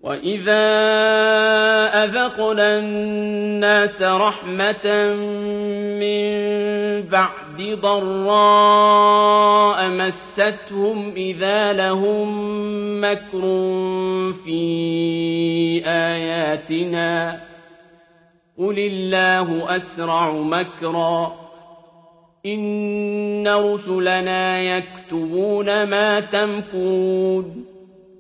وَإِذَا أَذَقْنَا النَّاسَ رَحْمَةً مِّن بَعْدِ ضَرَّاءَ مَسَّتْهُمْ إِذَا لَهُم مَّكْرٌ فِي آيَاتِنَا قُلِ اللَّهُ أَسْرَعُ مَكْرًا ۚ إِنَّ رُسُلَنَا يَكْتُبُونَ مَا تَمْكُرُونَ